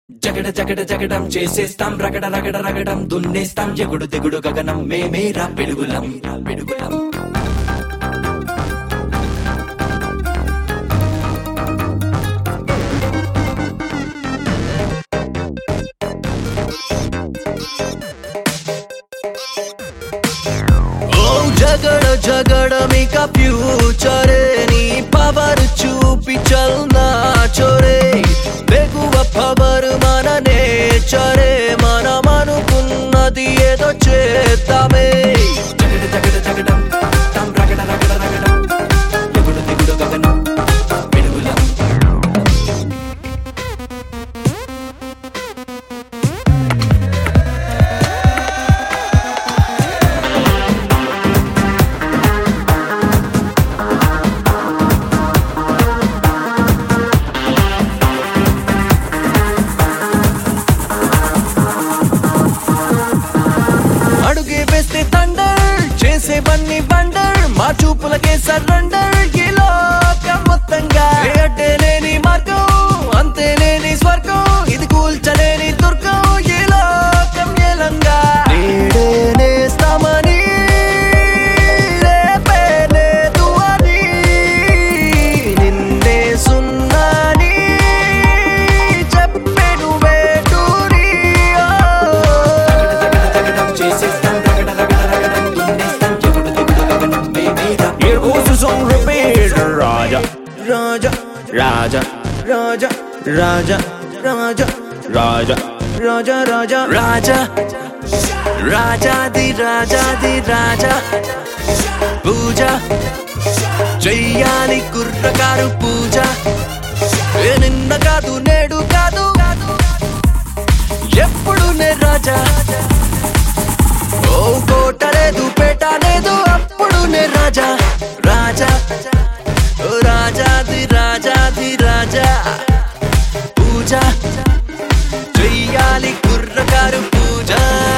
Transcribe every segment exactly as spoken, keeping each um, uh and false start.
జగడ జగడ జగడం చేసేస్తాం రగడ రగడ రగడం దున్నేస్తాం ఎగుడు దిగుడు గగనం మేమేరా పిడుగులం పిడుగులం జగడ జగడ మీకా ఫ్యూచరే నీ పవర్ చూపి చల్నా చోరే బెగువ పవర్ మన నేచరే మనం అనుకున్నది ఏదో చేద్దామే జగడ జగడ జగడం తాం రగడ రగడ రగడం ఎగుడు దిగుడు గగనం పిడుగులం అడుగే వేస్తే థండర్ చేసే బన్ని బండర్ మా చూపులకే సరెండర్ ఈ లోకం మొత్తంగా ఏ అడ్డే లేని మార్గం అంతే లేని స్వర్గం ఇది కూల్చలేని దుర్గం ఈ లోకం ఏలంగా నేడే నేస్తామని రేపే లేదు అని నిన్నే సున్నాని చెప్పెను వేటూరి జగడం చేసేస్తాం రగడ రగడ రగడం దున్నేస్తాం ఎగుడు దిగుడు గగనం మేమేరా Here goes the song repeat Raja Raja Raja Raja Raja Raja Raja Raja Raja Raja Raja di Raja di Raja Puja చెయ్యాలి కుర్రకారు పూజ ఏ నిన్న కాదు నేడు కాదు ఎప్పుడు నే రాజా ఓ కోట లేదు పేట లేదు అప్పుడు నే రాజా రాజా ఓ రాజాది రాజాది రాజా పూజ చెయ్యాలి కుర్రకారు పూజ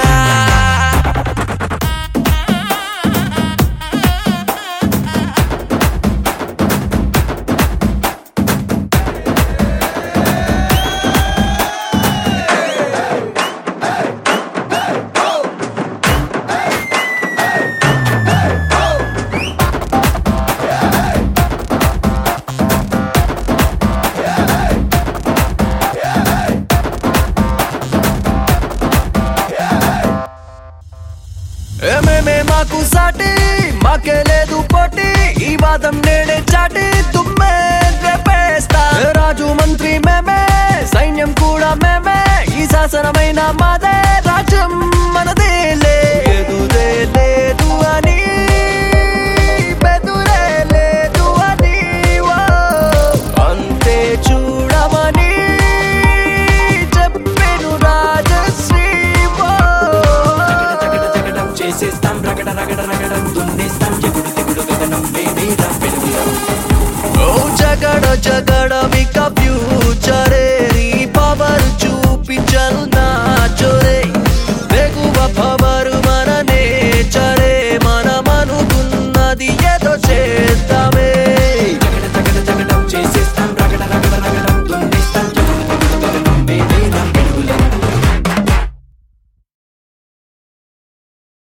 ఏమేమే మాకు సాటి మాకే లేదు పోటీ ఈ వాదం నేడే చాటి తుమ్మే రేపేస్తా రాజు మంత్రి మేమే సైన్యం కూడా మేమే ఈ శాసనమైన మాదే రాజ్యం మనదే లేదుదే లేదు అని బెదురే లేదు అని ఓ అంతే చూడమని చెప్పెను రాజశ్రీ ఓ జగడ జగడం చేసేస్తాం రగడ రగడ రగడం దున్నేస్తాం ఎగుడు దిగుడు గగనం మేమేరా పిడుగులం ఓ జగడ జగడ విక